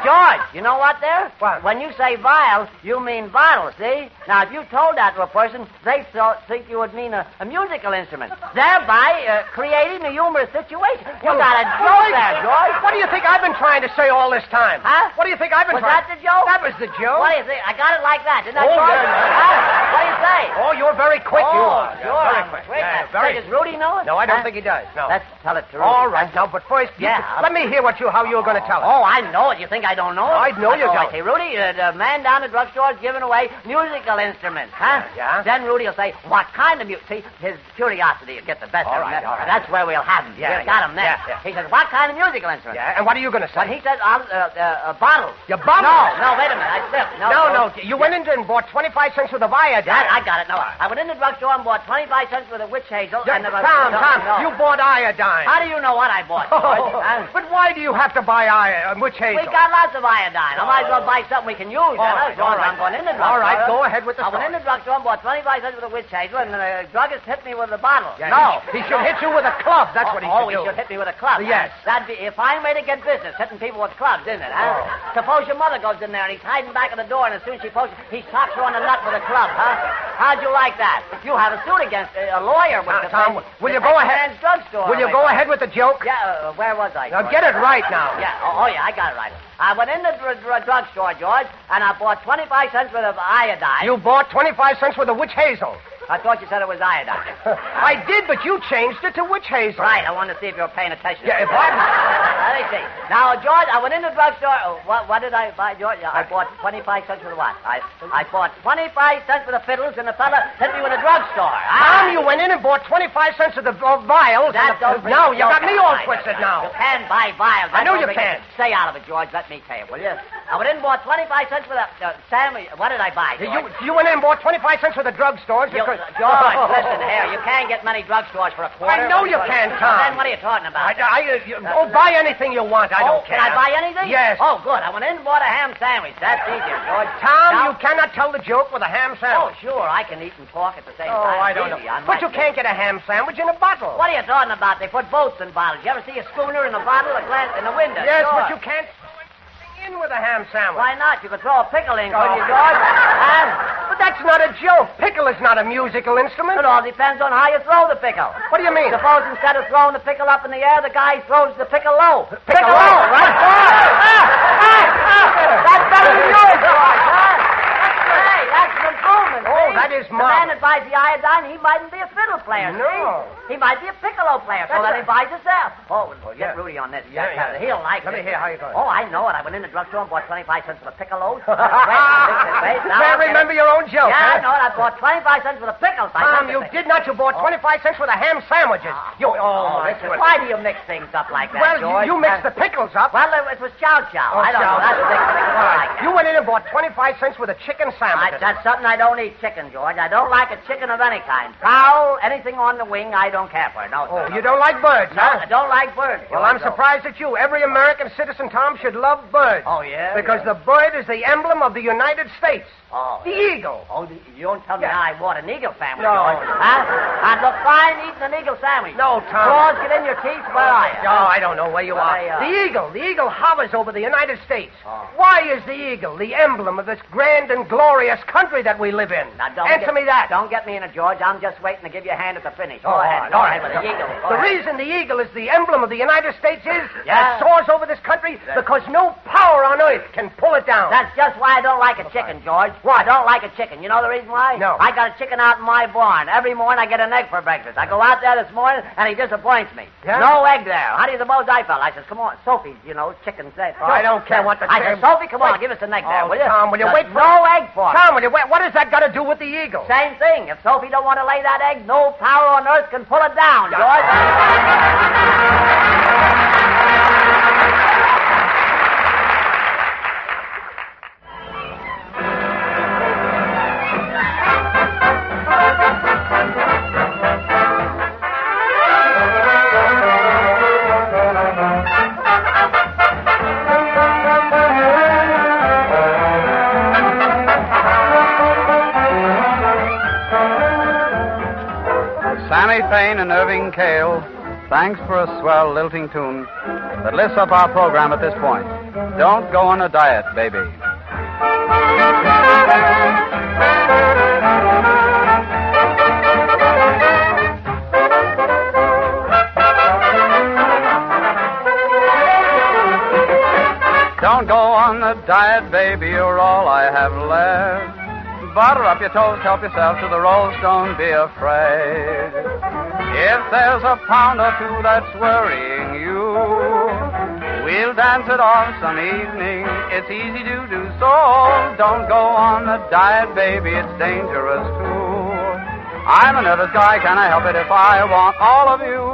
Speaker 6: George, you know what there?
Speaker 5: What?
Speaker 6: When you say vile, you mean bottle, see? Now, if you told that to a person, they th- think you would mean a, a musical instrument, thereby uh, creating a humorous situation. You
Speaker 5: Well,
Speaker 6: got a joke there, George.
Speaker 5: What do you think I've been trying to say all this time?
Speaker 6: Huh?
Speaker 5: What do you think I've been
Speaker 6: Was
Speaker 5: trying...
Speaker 6: that the joke?
Speaker 5: That was the joke.
Speaker 6: What do you think? I got it like that, didn't I,
Speaker 5: Oh,
Speaker 6: George?
Speaker 5: yeah.
Speaker 6: Huh? What do you say?
Speaker 5: Oh, you're very quick, you
Speaker 6: Oh,
Speaker 5: are.
Speaker 6: sure.
Speaker 5: Very
Speaker 6: I'm
Speaker 5: quick.
Speaker 6: quick.
Speaker 5: Yeah,
Speaker 6: Say,
Speaker 5: very...
Speaker 6: does Rudy know it?
Speaker 5: No, I don't
Speaker 6: Huh?
Speaker 5: think he does. No.
Speaker 6: Let's tell it to Rudy.
Speaker 5: All right, now, but first, you-
Speaker 6: Yeah, I'll-
Speaker 5: let me hear what you how you're going to tell it.
Speaker 6: Oh, I know it. You think I don't know it?
Speaker 5: I know you
Speaker 6: oh,
Speaker 5: don't.
Speaker 6: I say, Rudy, uh, the man down at the drugstore is giving away musical instruments, huh?
Speaker 5: Yeah?
Speaker 6: Then Rudy will say, what kind of music? See, his curiosity will get the best
Speaker 5: All
Speaker 6: of
Speaker 5: right,
Speaker 6: him.
Speaker 5: all right.
Speaker 6: That's where we'll have him.
Speaker 5: Yeah,
Speaker 6: We've got
Speaker 5: yeah,
Speaker 6: him there.
Speaker 5: yeah, yeah.
Speaker 6: He says, what kind of musical instrument?
Speaker 5: Yeah, and what are you going to
Speaker 6: When
Speaker 5: say?
Speaker 6: he says, uh, uh, uh, a bottle.
Speaker 5: Your bottle?
Speaker 6: No, no, wait a minute. I slipped. No,
Speaker 5: No, no, you went in and bought twenty-five cents worth of iodine.
Speaker 6: Yeah, I got it. No, I went in the drugstore and bought twenty-five cents worth of witch hazel.
Speaker 5: Yeah,
Speaker 6: and the,
Speaker 5: Tom,
Speaker 6: no,
Speaker 5: Tom,
Speaker 6: no.
Speaker 5: you bought iodine.
Speaker 6: How do you know what I bought, George?
Speaker 5: Oh,
Speaker 6: huh?
Speaker 5: but why do you have to buy iodine? Which hazel?
Speaker 6: We got lots of iodine. I might as well buy something we can use.
Speaker 5: All
Speaker 6: All
Speaker 5: right, all right.
Speaker 6: I'm going in the drugstore.
Speaker 5: All right, go ahead with the
Speaker 6: I went in the drugstore and bought twenty-five cents worth of witch hazel, and the druggist hit me with a bottle.
Speaker 5: Yeah,
Speaker 6: no.
Speaker 5: He, he should hit you with a club. That's
Speaker 6: oh,
Speaker 5: what he
Speaker 6: oh,
Speaker 5: should do.
Speaker 6: he should hit me with a club.
Speaker 5: Yes.
Speaker 6: That'd be a fine way to get business, hitting people with clubs, isn't it, huh?
Speaker 5: Oh.
Speaker 6: Suppose your mother goes in there and he's hiding back of the door, and as soon as she pokes, he socks her on the nut with a club, huh? How'd you like that? You have a suit against a, a lawyer with the
Speaker 5: Tom, will you go ahead?
Speaker 6: Drugstore.
Speaker 5: Will you go ahead with the joke?
Speaker 6: Yeah, uh, where was I?
Speaker 5: Now,
Speaker 6: George?
Speaker 5: get it right now.
Speaker 6: Yeah, oh, oh, yeah, I got it right. I went in the dr- dr- drugstore, George, and I bought twenty-five cents worth of iodine.
Speaker 5: You bought twenty-five cents worth of witch hazel.
Speaker 6: I thought you said it was iodine.
Speaker 5: I did, but you changed it to witch hazel.
Speaker 6: Right, I wanted to see if you were paying attention.
Speaker 5: Yeah, if I...
Speaker 6: Let me see. Now, George, I went in the drugstore. Oh, what, what did I buy, George? I bought twenty-five cents for the what? I, I bought twenty-five cents for the fiddles, and the fella hit me with a drugstore.
Speaker 5: Tom, you went in and bought twenty-five cents of the uh, vials.
Speaker 6: That
Speaker 5: and
Speaker 6: don't
Speaker 5: the...
Speaker 6: bring
Speaker 5: Now,
Speaker 6: the
Speaker 5: you
Speaker 6: joke
Speaker 5: got me
Speaker 6: in.
Speaker 5: all
Speaker 6: Right,
Speaker 5: twisted
Speaker 6: right.
Speaker 5: now.
Speaker 6: You can buy vials.
Speaker 5: I
Speaker 6: That
Speaker 5: know
Speaker 6: don't
Speaker 5: you
Speaker 6: bring
Speaker 5: can.
Speaker 6: it. Stay out of it, George. Let me tell you, will you? I went in and bought twenty-five cents for the uh, sandwich. What did I buy,
Speaker 5: You,
Speaker 6: George?
Speaker 5: you went in and bought twenty-five cents for the drugstores.
Speaker 6: You,
Speaker 5: because...
Speaker 6: George, listen here. You can't get many drugstores for a quarter.
Speaker 5: I know
Speaker 6: What
Speaker 5: you
Speaker 6: do
Speaker 5: can,
Speaker 6: Well,
Speaker 5: Tom.
Speaker 6: Then what are you talking about?
Speaker 5: I, I, you, oh, buy anything you want. I
Speaker 6: oh,
Speaker 5: don't care.
Speaker 6: Can I buy anything?
Speaker 5: Yes.
Speaker 6: Oh, good. I went in and bought a ham sandwich. That's easier, George.
Speaker 5: Tom,
Speaker 6: Now-
Speaker 5: you cannot tell the joke with a ham
Speaker 6: Oh,
Speaker 5: sandwich.
Speaker 6: sure. I can eat and talk at the same
Speaker 5: Oh,
Speaker 6: time.
Speaker 5: I don't know.
Speaker 6: Easy. I'm
Speaker 5: But
Speaker 6: like
Speaker 5: you can't get a ham sandwich in a bottle.
Speaker 6: What are you talking about? They put boats in bottles. You ever see a schooner in a bottle, a glass in the window?
Speaker 5: Yes,
Speaker 6: Sure.
Speaker 5: but you can't throw anything in with a ham sandwich.
Speaker 6: Why not? You could throw a pickle in, couldn't
Speaker 5: Oh.
Speaker 6: you, George? Huh?
Speaker 5: But that's not a joke. Pickle is not a musical instrument.
Speaker 6: It all depends on how you throw the pickle.
Speaker 5: What do you mean?
Speaker 6: Suppose instead of throwing the pickle up in the air, the guy throws the pickle low.
Speaker 5: Pickle
Speaker 6: low,
Speaker 5: low,
Speaker 6: right? Ah, ah, ah. That's better than yours, George, huh? Hey, that's an improvement.
Speaker 5: Oh,
Speaker 6: see?
Speaker 5: that is
Speaker 6: The man
Speaker 5: marvelous.
Speaker 6: that buys the iodine, he mightn't be a fiddle player,
Speaker 5: No.
Speaker 6: see? He might be a piccolo player, so
Speaker 5: That's
Speaker 6: then he buys himself. Oh, well,
Speaker 5: yeah.
Speaker 6: get Rudy on this.
Speaker 5: Yeah,
Speaker 6: Yes,
Speaker 5: yeah.
Speaker 6: He'll like
Speaker 5: Let
Speaker 6: it.
Speaker 5: me hear how you go.
Speaker 6: Oh, I know it. I went in the drugstore and bought twenty-five cents for the piccolos. That's great. Now
Speaker 5: Man,
Speaker 6: I'll get
Speaker 5: remember
Speaker 6: it.
Speaker 5: your own joke,
Speaker 6: Yeah, I
Speaker 5: huh?
Speaker 6: know it. I bought twenty-five cents for the pickles. I
Speaker 5: Tom,
Speaker 6: got
Speaker 5: you
Speaker 6: the
Speaker 5: did not. You bought twenty-five cents for the ham sandwiches. You, oh, my
Speaker 6: listen,
Speaker 5: goodness.
Speaker 6: why do you mix things up like that,
Speaker 5: Well,
Speaker 6: George?
Speaker 5: you, you mixed
Speaker 6: Uh,
Speaker 5: the pickles up.
Speaker 6: Well, it was chow chow.
Speaker 5: Oh,
Speaker 6: I don't know.
Speaker 5: chow.
Speaker 6: That's mixed things
Speaker 5: All
Speaker 6: up
Speaker 5: right.
Speaker 6: like that.
Speaker 5: You went in and bought twenty-five cents worth of chicken
Speaker 6: I,
Speaker 5: sandwiches.
Speaker 6: that's something I don't eat chicken, George. I don't like a chicken of any kind. Fowl, anything on the wing, I don't care for. No,
Speaker 5: Oh,
Speaker 6: sir.
Speaker 5: you don't like birds,
Speaker 6: No,
Speaker 5: huh?
Speaker 6: I don't like birds.
Speaker 5: Well,
Speaker 6: George,
Speaker 5: I'm
Speaker 6: no.
Speaker 5: surprised at you. Every American citizen, Tom, should love birds.
Speaker 6: Oh, yeah?
Speaker 5: Because
Speaker 6: yeah.
Speaker 5: the bird is the emblem of the United States.
Speaker 6: Oh,
Speaker 5: The eagle.
Speaker 6: Oh, the, you don't tell me
Speaker 5: Yeah.
Speaker 6: how I bought an eagle sandwich,
Speaker 5: No.
Speaker 6: George. Huh? I'd look fine eating an eagle sandwich.
Speaker 5: No, Tom.
Speaker 6: Claws get in your teeth. Where are you?
Speaker 5: Oh, I don't know where you
Speaker 6: Well,
Speaker 5: are.
Speaker 6: I, uh,
Speaker 5: The eagle. The eagle hovers over the United States.
Speaker 6: Oh.
Speaker 5: Why is the eagle the emblem of this grand and glorious country that we live in?
Speaker 6: Now, don't
Speaker 5: Answer
Speaker 6: get,
Speaker 5: me that.
Speaker 6: Don't get me in a George. I'm just waiting to give you a hand at the finish. Go
Speaker 5: Oh,
Speaker 6: ahead. Go
Speaker 5: all
Speaker 6: ahead
Speaker 5: right.
Speaker 6: with the eagle. Go
Speaker 5: The
Speaker 6: ahead.
Speaker 5: reason the eagle is the emblem of the United States is
Speaker 6: Yeah.
Speaker 5: that soars over this country because no power on earth can pull it down.
Speaker 6: That's just why I don't like a chicken, George.
Speaker 5: Why?
Speaker 6: I don't like a chicken. You know the reason why?
Speaker 5: No.
Speaker 6: I got a chicken out in my barn. Every morning I get an egg for breakfast. I go out there this morning and he disappoints me.
Speaker 5: Yeah?
Speaker 6: No egg there. How do you suppose I felt? I says, come on, Sophie, you know, chicken said.
Speaker 5: Oh, I don't care what the
Speaker 6: I
Speaker 5: chicken-
Speaker 6: said, Sophie, come on,
Speaker 5: Wait.
Speaker 6: give us an egg
Speaker 5: Oh,
Speaker 6: there, will you?
Speaker 5: Tom, will you
Speaker 6: There's
Speaker 5: wait for-
Speaker 6: no egg for me.
Speaker 5: Tom, will you wait? What has that got to do with the eagle?
Speaker 6: Same thing. If Sophie don't want to lay that egg, no power on earth can pull it down,
Speaker 5: Yeah.
Speaker 6: George.
Speaker 2: Sammy Fain and Irving Cale, thanks for a swell lilting tune that lifts up our program at this point. Don't go on a diet, baby. Don't go on a diet, baby, you're all I have left. Butter up your toast, help yourself to the roast, don't be afraid. If there's a pound or two that's worrying you, we'll dance it off some evening. It's easy to do so. Don't go on a diet, baby, it's dangerous too. I'm a nervous guy, can I help it if I want all of you?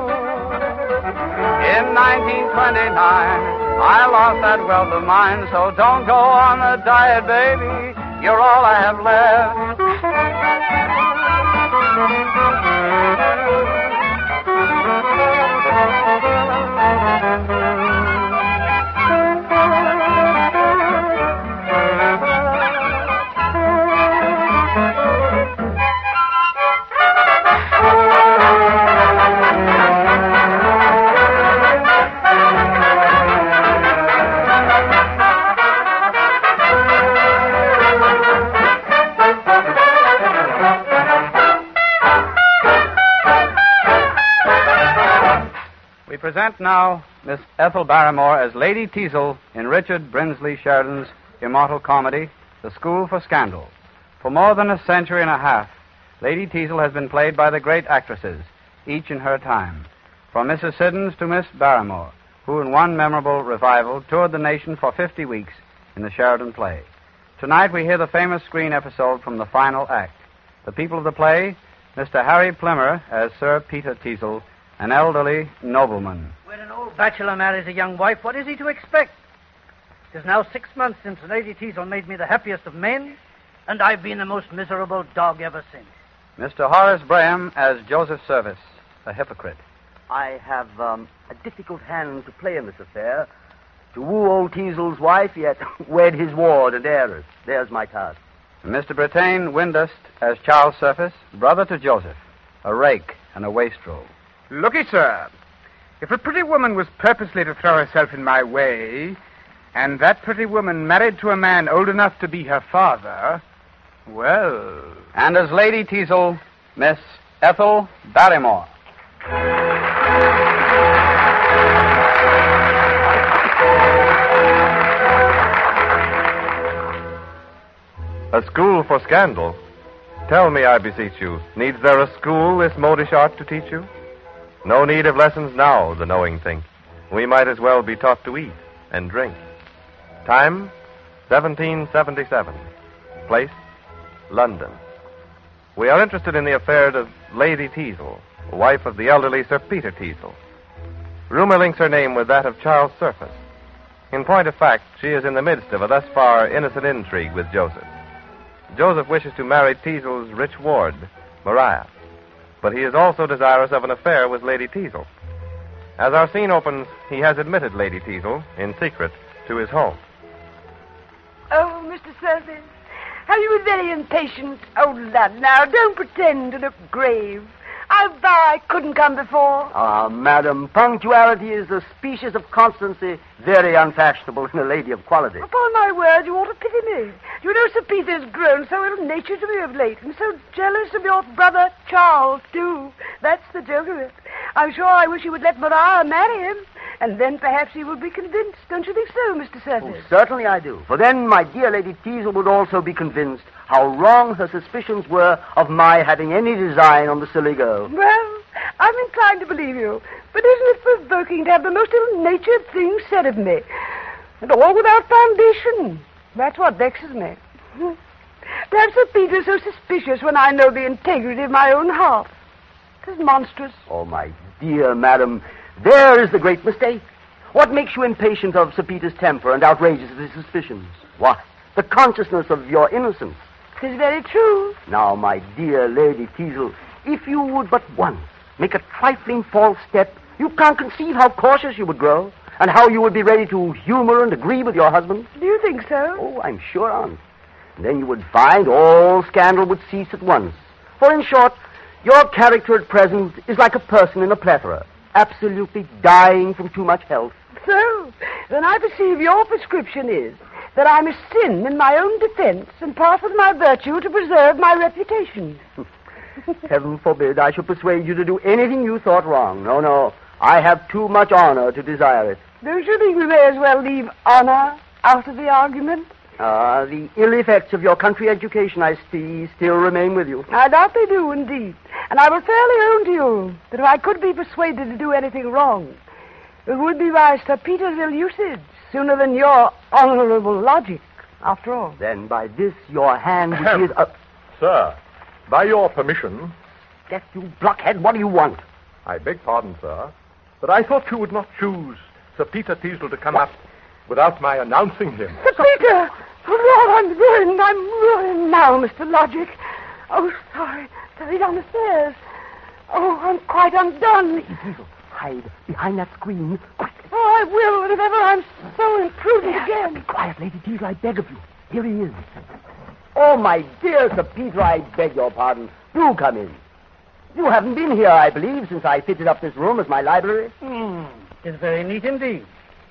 Speaker 2: In nineteen twenty-nine, I lost that wealth of mine, so don't go on a diet, baby. You're all I have left. Present now Miss Ethel Barrymore as Lady Teazle in Richard Brinsley Sheridan's immortal comedy, The School for Scandal. For more than a century and a half, Lady Teazle has been played by the great actresses, each in her time, from Missus Siddons to Miss Barrymore, who in one memorable revival toured the nation for fifty weeks in the Sheridan play. Tonight we hear the famous screen episode from the final act. The people of the play, Mister Harry Plimmer as Sir Peter Teazle, an elderly nobleman.
Speaker 7: When an old bachelor marries a young wife, what is he to expect? It is now six months since Lady Teazle made me the happiest of men, and I've been the most miserable dog ever since.
Speaker 2: Mister Horace Braham as Joseph Service, a hypocrite.
Speaker 8: I have um, a difficult hand to play in this affair. To woo old Teazle's wife, yet wed his ward and heiress. There's my task.
Speaker 2: Mister Brittain Windust as Charles Surface, brother to Joseph, a rake and a wastrel.
Speaker 9: Looky, sir, if a pretty woman was purposely to throw herself in my way, and that pretty woman married to a man old enough to be her father, well...
Speaker 2: And as Lady Teazle, Miss Ethel Barrymore.
Speaker 1: A school for scandal? Tell me, I beseech you, needs there a school this modish art to teach you? No need of lessons now, the knowing think. We might as well be taught to eat and drink. Time, seventeen seventy-seven. Place, London. We are interested in the affair of Lady Teazle, wife of the elderly Sir Peter Teazle. Rumor links her name with that of Charles Surface. In point of fact, she is in the midst of a thus far innocent intrigue with Joseph. Joseph wishes to marry Teazle's rich ward, Maria, but he is also desirous of an affair with Lady Teazle. As our scene opens, he has admitted Lady Teazle, in secret, to his home.
Speaker 10: Oh, Mister Surface, how you were very impatient. Oh, lad, now, don't pretend to look grave. I vow I couldn't come before.
Speaker 8: Ah, madam, punctuality is a species of constancy very unfashionable in a lady of quality.
Speaker 10: Upon my word, you ought to pity me. You know Sir Peter's grown so ill-natured to me of late, and so jealous of your brother Charles, too. That's the joke of it. I'm sure I wish he would let Maria marry him, and then perhaps he would be convinced. Don't you think so, Mister Surface?
Speaker 8: Oh, certainly I do. For then my dear Lady Teazle would also be convinced how wrong her suspicions were of my having any design on the silly girl.
Speaker 10: Well, I'm inclined to believe you. But isn't it provoking to have the most ill-natured things said of me? And all without foundation. That's what vexes me. Perhaps Sir Peter's so suspicious when I know the integrity of my own heart. It is monstrous.
Speaker 8: Oh, my dear madam, there is the great mistake. What makes you impatient of Sir Peter's temper and outrageous of his suspicions? What? The consciousness of your innocence.
Speaker 10: It is very true.
Speaker 8: Now, my dear Lady Teazle, if you would but once make a trifling false step, you can't conceive how cautious you would grow, and how you would be ready to humor and agree with your husband.
Speaker 10: Do you think so?
Speaker 8: Oh, I'm sure, Aunt. And then you would find all scandal would cease at once. For in short, your character at present is like a person in a plethora, absolutely dying from too much health.
Speaker 10: So, then I perceive your prescription is that I must sin in my own defense and part with my virtue to preserve my reputation.
Speaker 8: Heaven forbid I should persuade you to do anything you thought wrong. No, no. I have too much honor to desire it.
Speaker 10: Don't you think we may as well leave honor out of the argument?
Speaker 8: Ah, the ill effects of your country education, I see, still remain with you.
Speaker 10: I doubt they do, indeed. And I will fairly own to you that if I could be persuaded to do anything wrong, it would be by Sir Peter's ill usage sooner than your honorable logic, after all.
Speaker 8: Then by this your hand which is... Uh,
Speaker 11: Sir, by your permission...
Speaker 8: Death, you blockhead, what do you want?
Speaker 11: I beg pardon, sir, but I thought you would not choose Sir Peter Teasle to come
Speaker 8: what?
Speaker 11: up without my announcing him.
Speaker 10: Sir Peter! Oh, Lord, I'm ruined. I'm ruined now, Mister Logic. Oh, sorry. Sorry, down the stairs. Oh, I'm quite undone.
Speaker 8: Lady Teasle, hide behind that screen. Quick.
Speaker 10: Oh, I will, and if ever I'm so imprudent again.
Speaker 8: Be quiet, Lady Teasle, I beg of you. Here he is. Oh, my dear Sir Peter, I beg your pardon. Do come in. You haven't been here, I believe, since I fitted up this room as my library.
Speaker 7: Hmm. It's very neat indeed.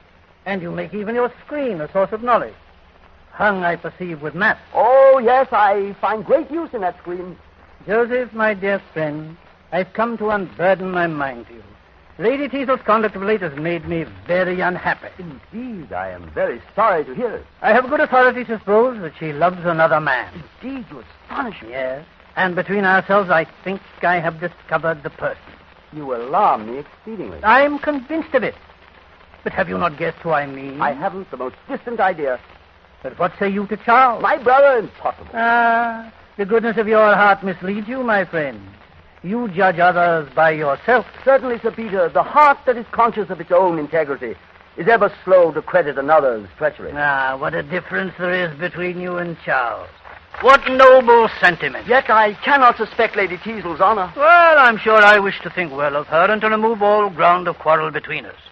Speaker 7: And you make even your screen a source of knowledge. Hung, I perceive, with maps.
Speaker 8: Oh, yes, I find great use in that screen.
Speaker 7: Joseph, my dear friend, I've come to unburden my mind to you. Lady Teasle's conduct of late has made me very unhappy.
Speaker 8: Indeed, I am very sorry to hear it.
Speaker 7: I have good authority to suppose that she loves another man.
Speaker 8: Indeed, you astonish me.
Speaker 7: Yes. And between ourselves, I think I have discovered the person.
Speaker 8: You alarm me exceedingly.
Speaker 7: I'm convinced of it. But have you not guessed who I mean?
Speaker 8: I haven't the most distant idea.
Speaker 7: But what say you to Charles?
Speaker 8: My brother, impossible.
Speaker 7: Ah, the goodness of your heart misleads you, my friend. You judge others by yourself.
Speaker 8: Certainly, Sir Peter, the heart that is conscious of its own integrity is ever slow to credit another's treachery.
Speaker 7: Ah, what a difference there is between you and Charles. What noble sentiment.
Speaker 8: Yet I cannot suspect Lady Teasle's honor.
Speaker 7: Well, I'm sure I wish to think well of her and to remove all ground of quarrel between us.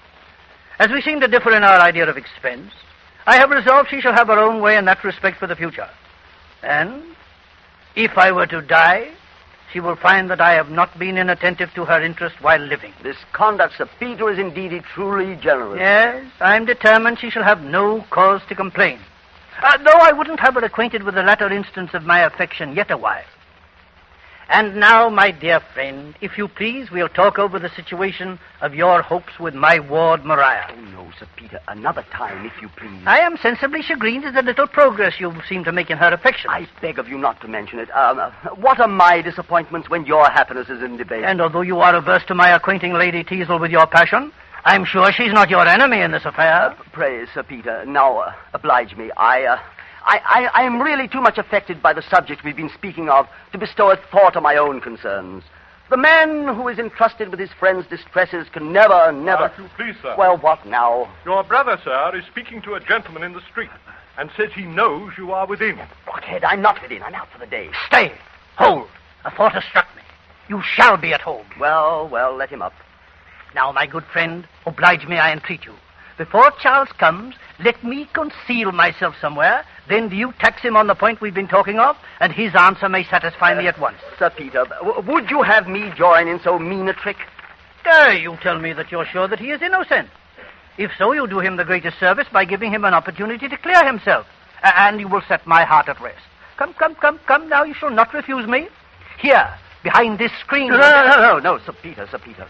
Speaker 7: As we seem to differ in our idea of expense, I have resolved she shall have her own way in that respect for the future. And if I were to die, she will find that I have not been inattentive to her interest while living.
Speaker 8: This conduct, Sir Peter, is indeed truly generous.
Speaker 7: Yes, I'm determined she shall have no cause to complain. Uh, though I wouldn't have her acquainted with the latter instance of my affection yet awhile. And now, my dear friend, if you please, we'll talk over the situation of your hopes with my ward, Maria.
Speaker 8: Oh, no, Sir Peter, another time, if you please.
Speaker 7: I am sensibly chagrined at the little progress you seem to make in her affection.
Speaker 8: I beg of you not to mention it. Um, uh, what are my disappointments when your happiness is in debate?
Speaker 7: And although you are averse to my acquainting Lady Teasle with your passion, I'm sure she's not your enemy in this affair.
Speaker 8: Uh, pray, Sir Peter, now uh, oblige me. I, uh, I, I, I am really too much affected by the subject we've been speaking of to bestow a thought on my own concerns. The man who is entrusted with his friend's distresses can never, never...
Speaker 11: If you please, sir.
Speaker 8: Well, what now?
Speaker 11: Your brother, sir, is speaking to a gentleman in the street and says he knows you are within.
Speaker 8: Blockhead, I'm not within. I'm out for the day.
Speaker 7: Stay. Hold. A thought has struck me. You shall be at home.
Speaker 8: Well, well, let him up.
Speaker 7: Now, my good friend, oblige me, I entreat you. Before Charles comes, let me conceal myself somewhere. Then do you tax him on the point we've been talking of, and his answer may satisfy uh, me at once.
Speaker 8: Sir Peter, w- would you have me join in so mean a trick?
Speaker 7: Uh, you tell me that you're sure that he is innocent. If so, you do him the greatest service by giving him an opportunity to clear himself, uh, and you will set my heart at rest. Come, come, come, come, now, you shall not refuse me. Here, behind this screen...
Speaker 8: No, no, no, no, no, Sir Peter, Sir Peter.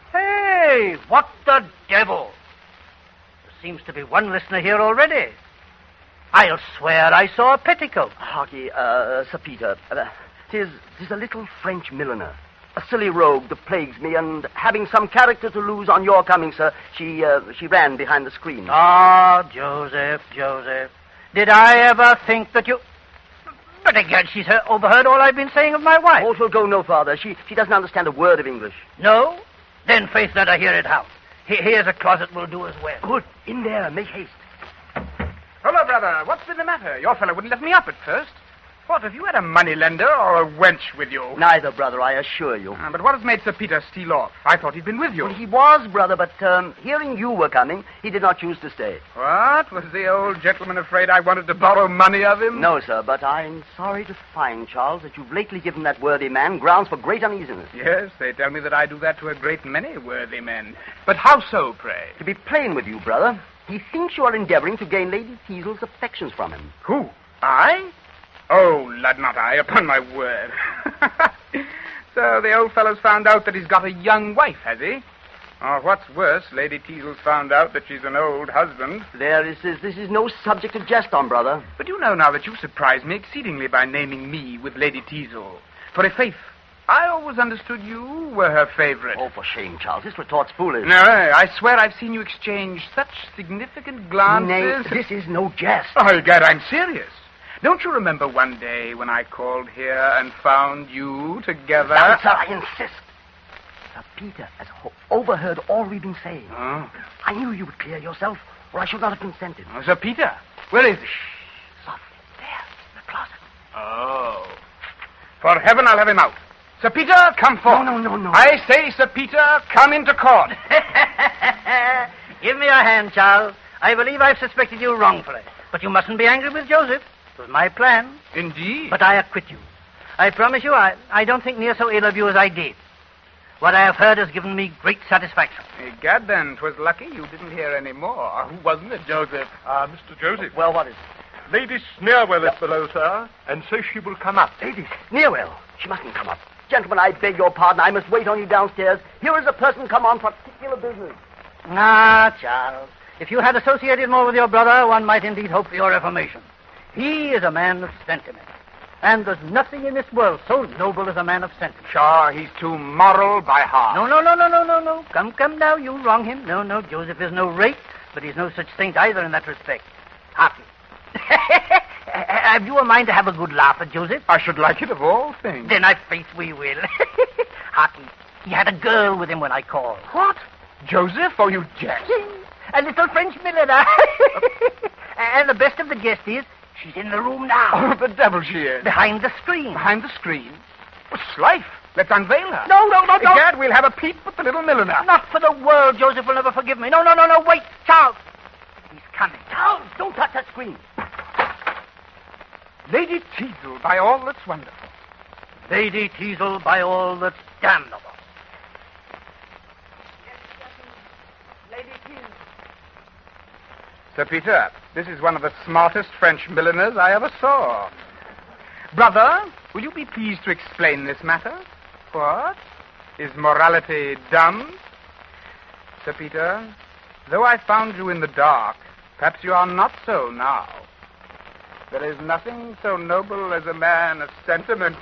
Speaker 7: Hey, what the devil? There seems to be one listener here already. I'll swear I saw a petticoat.
Speaker 8: Harky, uh, Sir Peter, uh, tis, tis a little French milliner, a silly rogue that plagues me, and having some character to lose on your coming, sir, she, uh, she ran behind the screen.
Speaker 7: Ah, Joseph, Joseph, did I ever think that you... But again, she's he- overheard all I've been saying of my wife.
Speaker 8: Oh, she'll go no farther. She, she doesn't understand a word of English.
Speaker 7: No? Then, faith, let her hear it out. He- here's a closet will do as well.
Speaker 8: Good. In there. Make haste.
Speaker 9: Hello, brother. What's been the matter? Your fellow wouldn't let me up at first. What, have you had a moneylender or a wench with you?
Speaker 8: Neither, brother, I assure you.
Speaker 9: Uh, but what has made Sir Peter steal off? I thought he'd been with you.
Speaker 8: Well, he was, brother, but um, hearing you were coming, he did not choose to stay.
Speaker 9: What? Was the old gentleman afraid I wanted to borrow money of him?
Speaker 8: No, sir, but I'm sorry to find, Charles, that you've lately given that worthy man grounds for great uneasiness.
Speaker 9: Yes, they tell me that I do that to a great many worthy men. But how so, pray?
Speaker 8: To be plain with you, brother, he thinks you are endeavoring to gain Lady Teazle's affections from him.
Speaker 9: Who? I? Oh, lad, not I, upon my word. So the old fellow's found out that he's got a young wife, has he? Or what's worse, Lady Teazle's found out that she's an old husband.
Speaker 8: There is, is this is no subject to jest on, brother.
Speaker 9: But you know now that you surprise me exceedingly by naming me with Lady Teazle. For a faith, I always understood you were her favorite.
Speaker 8: Oh, for shame, Charles. This retort's foolish.
Speaker 9: No, I swear I've seen you exchange such significant glances.
Speaker 8: Nay, this is no jest.
Speaker 9: Oh, Gad, I'm serious. Don't you remember one day when I called here and found you together?
Speaker 8: Now, sir, I insist. Sir Peter has ho- overheard all we've been saying.
Speaker 9: Oh.
Speaker 8: I knew you would clear yourself, or I should not have consented.
Speaker 9: Oh, Sir Peter, where is he?
Speaker 8: Softly, there, in the closet.
Speaker 9: Oh. For heaven, I'll have him out. Sir Peter, come forth.
Speaker 8: No, no, no, no.
Speaker 9: I say, Sir Peter, come into court.
Speaker 7: Give me your hand, Charles. I believe I've suspected you wrongfully. But you mustn't be angry with Joseph. It was my plan.
Speaker 9: Indeed.
Speaker 7: But I acquit you. I promise you, I, I don't think near so ill of you as I did. What I have heard has given me great satisfaction.
Speaker 9: Egad, then, 'twas lucky you didn't hear any more. Wasn't it, Joseph?
Speaker 11: Ah, Mister Joseph.
Speaker 8: Well, what is it?
Speaker 11: Lady Sneerwell is below, sir, and so she will come up.
Speaker 8: Lady Sneerwell. She mustn't come up. Gentlemen, I beg your pardon. I must wait on you downstairs. Here is a person come on particular business.
Speaker 7: Ah, Charles. If you had associated more with your brother, one might indeed hope for your reformation. He is a man of sentiment. And there's nothing in this world so noble as a man of sentiment.
Speaker 9: Sure, he's too moral by heart.
Speaker 7: No, no, no, no, no, no, no. Come, come now, you wrong him. No, no, Joseph is no rake, but he's no such saint either in that respect. Hartley. Have you a mind to have a good laugh at Joseph?
Speaker 9: I should like it of all things.
Speaker 7: Then I faith we will. Hartley, he had a girl with him when I called.
Speaker 9: What? Joseph? Oh, you jest.
Speaker 7: A little French milliner. And the best of the jest is, she's in the room now.
Speaker 9: Oh, the devil she is.
Speaker 7: Behind the screen.
Speaker 9: Behind the screen? Well, Slife, let's unveil her.
Speaker 7: No, no, no, no.
Speaker 9: Egad, we'll have a peep with the little milliner.
Speaker 7: Not for the world. Joseph will never forgive me. No, no, no, no, wait. Charles. He's coming.
Speaker 8: Charles, don't touch that screen.
Speaker 9: Lady Teazle, by all that's wonderful.
Speaker 7: Lady Teazle, by all that's damnable.
Speaker 10: Lady Teazle.
Speaker 9: Sir Peter, this is one of the smartest French milliners I ever saw. Brother, will you be pleased to explain this matter? What? Is morality dumb? Sir Peter, though I found you in the dark, perhaps you are not so now. There is nothing so noble as a man of sentiment.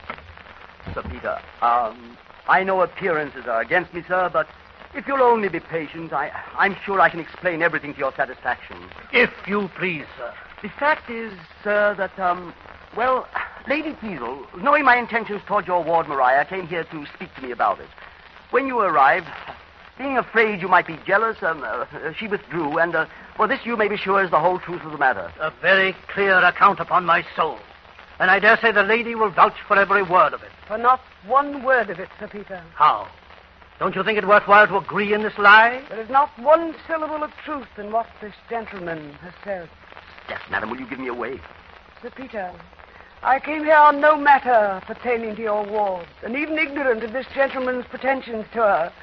Speaker 8: Sir Peter, um, I know appearances are against me, sir, but if you'll only be patient, I, I'm sure I can explain everything to your satisfaction.
Speaker 7: If you please, sir.
Speaker 8: The fact is, sir, that, um, well, Lady Teazle, knowing my intentions toward your ward, Maria, came here to speak to me about it. When you arrived, being afraid you might be jealous, um, uh, she withdrew, and, uh, for this you may be sure is the whole truth of the matter.
Speaker 7: A very clear account upon my soul. And I dare say the lady will vouch for every word of it.
Speaker 10: For not one word of it, Sir Peter.
Speaker 7: How? Don't you think it worthwhile to agree in this lie?
Speaker 10: There is not one syllable of truth in what this gentleman has said.
Speaker 8: Yes, madam, will you give me away?
Speaker 10: Sir Peter, I came here on no matter pertaining to your ward, and even ignorant of this gentleman's pretensions to her.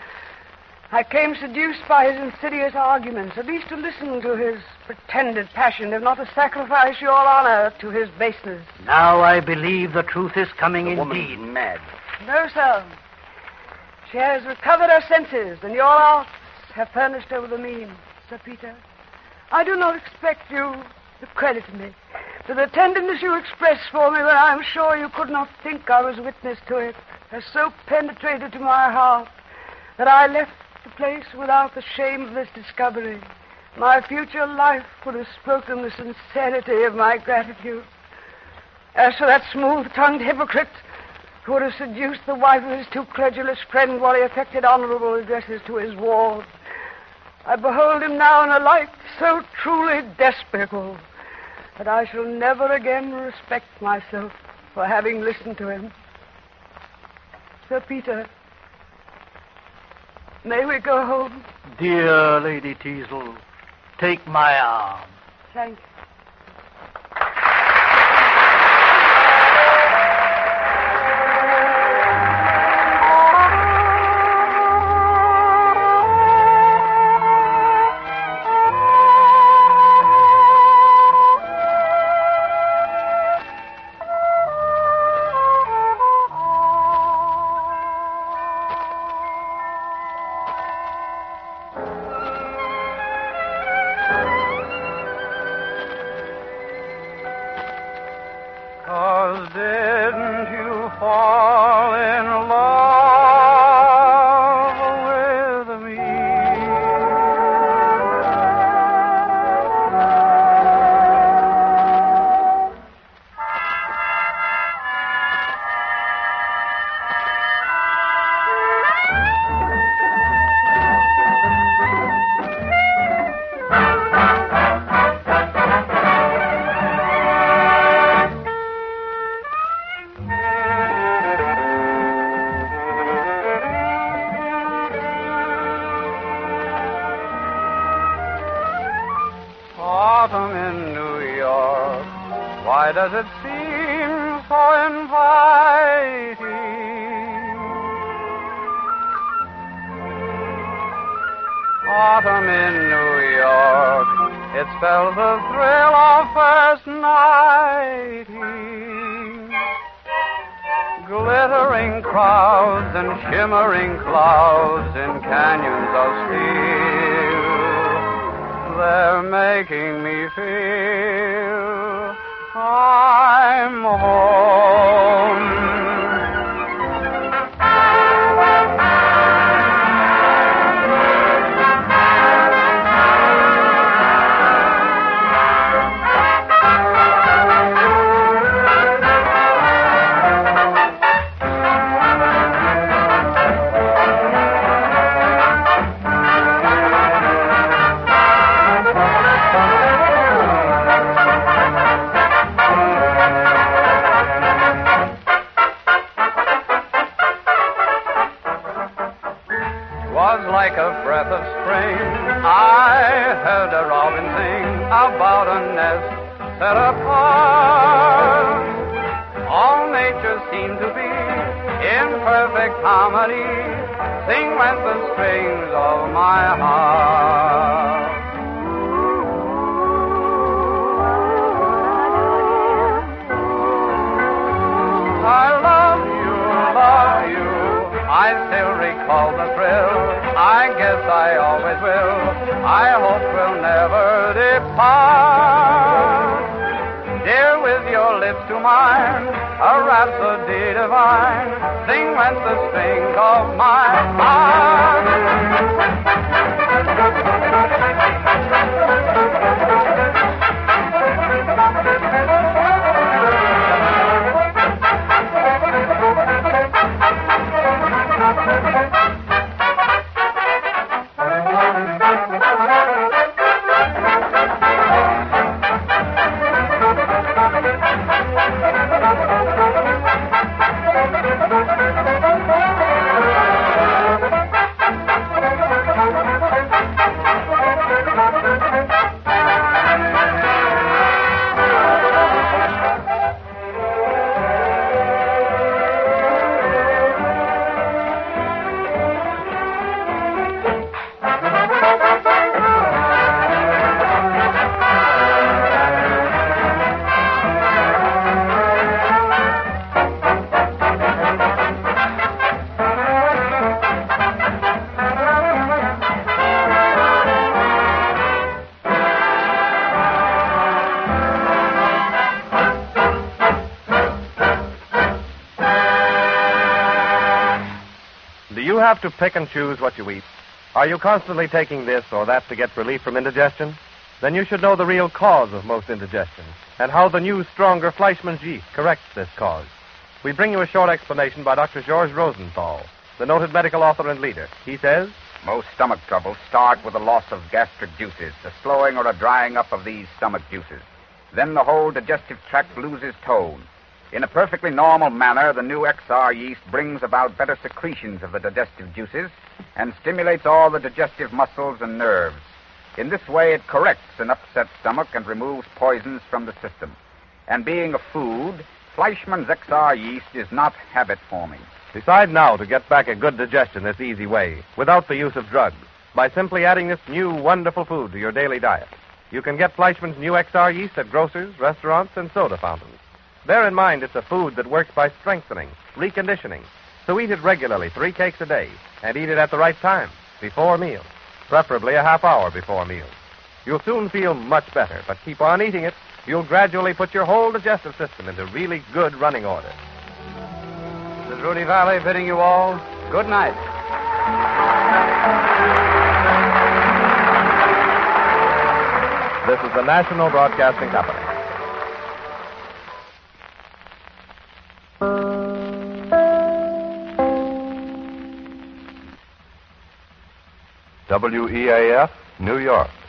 Speaker 10: I came seduced by his insidious arguments, at least to listen to his pretended passion, if not to sacrifice your honor to his baseness.
Speaker 7: Now I believe the truth is coming
Speaker 8: The
Speaker 7: indeed.
Speaker 8: woman's mad.
Speaker 10: No, sir. She has recovered her senses, and your arts have furnished her with a means, Sir Peter. I do not expect you to credit me for the tenderness you expressed for me when I am sure you could not think I was witness to it, has so penetrated to my heart that I left the place without the shame of this discovery. My future life would have spoken the sincerity of my gratitude. As for that smooth-tongued hypocrite who would have seduced the wife of his too credulous friend while he affected honorable addresses to his ward, I behold him now in a light so truly despicable But I shall never again respect myself for having listened to him. Sir Peter, may we go home?
Speaker 7: Dear Lady Teazle, take my arm.
Speaker 10: Thank you.
Speaker 2: Autumn in New York, why does it seem so inviting? Autumn in New York, it spells the thrill of first nighting. Glittering crowds and shimmering clouds in canyons of steel, they're making me feel I'm home. Like a breath of spring, I heard a robin sing about a nest set apart. All nature seemed to be in perfect harmony. Sing went the strings of my heart. I love you, love you, I still recall the thrill. I guess I always will. I hope we'll never depart. Dear, with your lips to mine, a rhapsody divine, sing when the strings of my heart.
Speaker 1: Do you have to pick and choose what you eat? Are you constantly taking this or that to get relief from indigestion? Then you should know the real cause of most indigestion and how the new, stronger Fleischmann's yeast corrects this cause. We bring you a short explanation by Doctor George Rosenthal, the noted medical author and leader. He says,
Speaker 9: most stomach troubles start with a loss of gastric juices, a slowing or a drying up of these stomach juices.
Speaker 2: Then the whole digestive tract loses tone. In a perfectly normal manner, the new X R yeast brings about better secretions of the digestive juices and stimulates all the digestive muscles and nerves. In this way, it corrects an upset stomach and removes poisons from the system. And being a food, Fleischmann's X R yeast is not habit-forming.
Speaker 1: Decide now to get back a good digestion this easy way, without the use of drugs, by simply adding this new wonderful food to your daily diet. You can get Fleischmann's new X R yeast at grocers, restaurants, and soda fountains. Bear in mind it's a food that works by strengthening, reconditioning. So eat it regularly, three cakes a day, and eat it at the right time, before meals, preferably a half hour before meals. You'll soon feel much better, but keep on eating it. You'll gradually put your whole digestive system into really good running order.
Speaker 2: This is Rudy Valley bidding you all good night.
Speaker 1: This is the National Broadcasting Company.
Speaker 11: W E A F, New York.